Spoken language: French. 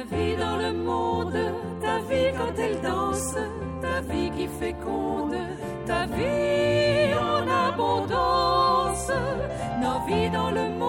ta vie dans le monde, ta vie quand elle danse, ta vie qui féconde, ta vie en abondance, nos vies dans le monde.